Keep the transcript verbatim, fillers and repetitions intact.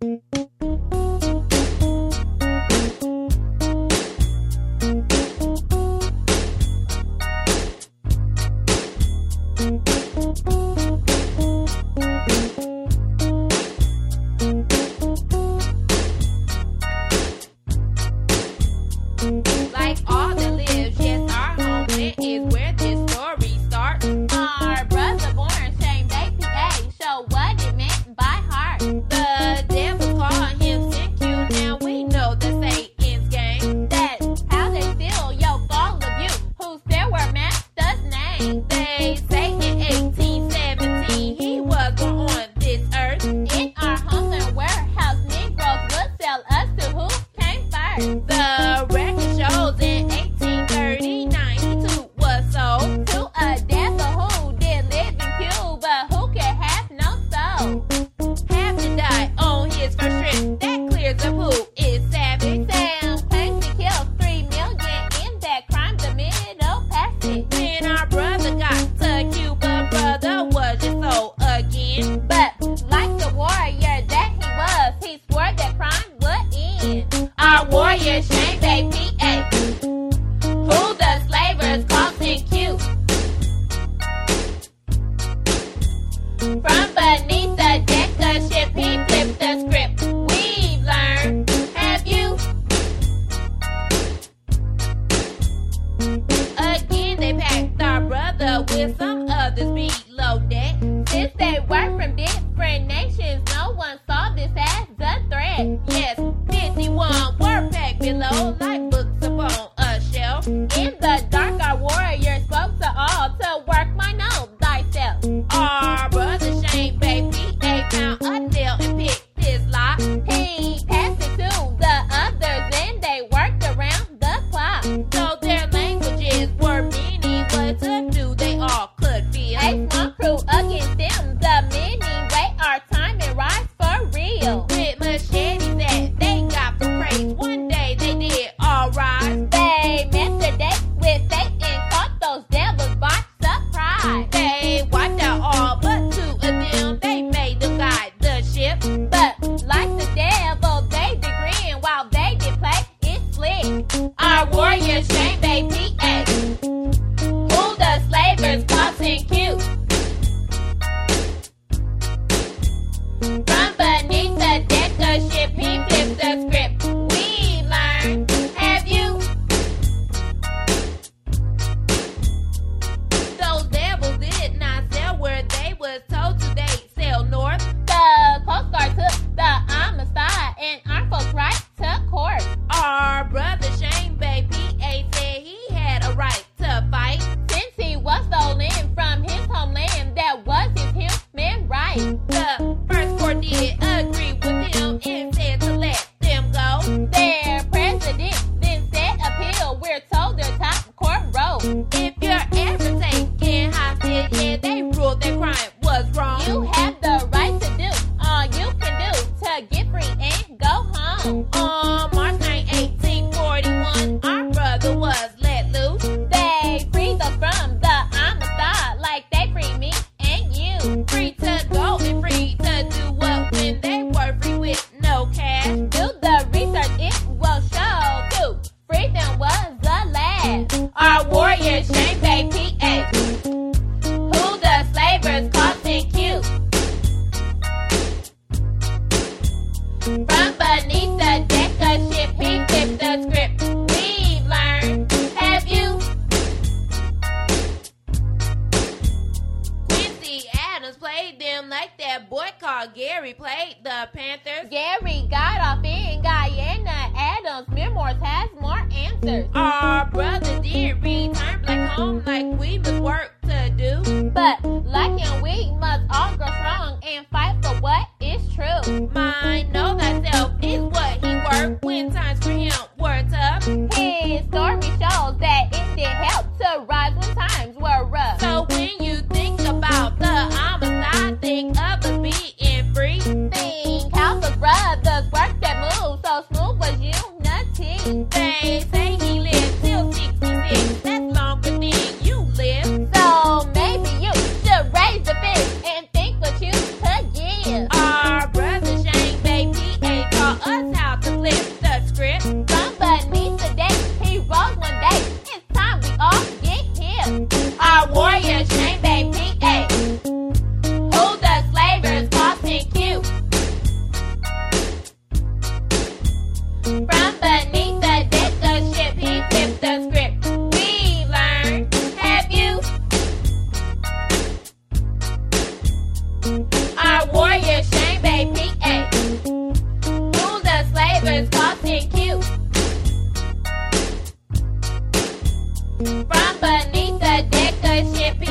Like all that lives, yes, our homeland is where this story starts. Our brother born Shane Baby A show what it meant by heart. The devil called him Sin Q, now we know the Satan's game. That's how they steal your fall of you, who still were master's name. They say in eighteen seventeen he was born on this earth. In our homeland warehouse, Negroes would sell us to who came first. The record shows in eighteen thirty-nine he too was sold to a devil who did live in Cuba, who could have no soul. Have to die on his first trip, that clears up who is savage. Sam claims he killed three million in that crime, the Middle Passage. When our brother got to Cuba, brother was just so again. But like the warrior that he was, he swore that crime would end. Our warrior Shane Baby A, who the slavers called Sin Q. From beneath the deck of ship, he flipped the script. We've learned, have you? Again, they packed our brother with some others below deck. Since they were from different nations, no one saw this as a threat. Yes, fifty-one were packed below like books upon a shelf. In the dark, our warrior spoke to all to work mine out thyself. Our brother Shane Baby A found a nail and picked his lock. He passed it to the others and they worked around the clock. So their languages were many, what to do they all could feel. A small crew against them, the many wait our time and rise for real. With machetes that they got for praise, one day they did all rise. They met the day with fate and caught those devils by surprise. They wiped out all but two of them, they made them guide the ship. But like the devil, they did grin while they did play it slick. Our warrior Shane Baby A, who the slavers called Sin Q. From beneath the deck of ship, he flipped the script. We learned, have you? Those devils did not sell where they was told to, they sail north. The Coast Guard took the Amistad and our folks right to court. Our brother Shane Baby A said he had a right to fight, since he was stolen from his homeland, that was his human right. The first court did agree with him and said to let them go. Their president then said appeal, we're told their top court wrote. If you're ever taken hostage, yeah, they ruled that crime was wrong. You have the right to do all you can do to get free and go home. On March ninth, eighteen forty-one, our brother was let loose. They freed us from the Amistad like they freed me and you. Free to go and free to do what when they were free with no cash. Do the research, it will show you freedom was the last. Our warrior Shane Baby A, who the slavers called Sin Q. From beneath the deck of ship, he flipped the script. We've learned, have you? Quincy Adams played them like that boy called Gary played the Panthers. Gary got off in Guyana. Adams' memoirs has more answers. Our brother did return back home like we must work to do. But like him, we must all grow strong and fight for what is true. Mind know thyself is what he worked when times for him were tough. His story shows that it did help to rise when times were rough. So when you think about the Amistad, think of us being free. Think how the brothers worked that move, so smooth was unity. They say he lived till sixty-six, that's longer than you live. So maybe you should raise the fist and think what you could give. Our brother Shane From beneath the deck of ship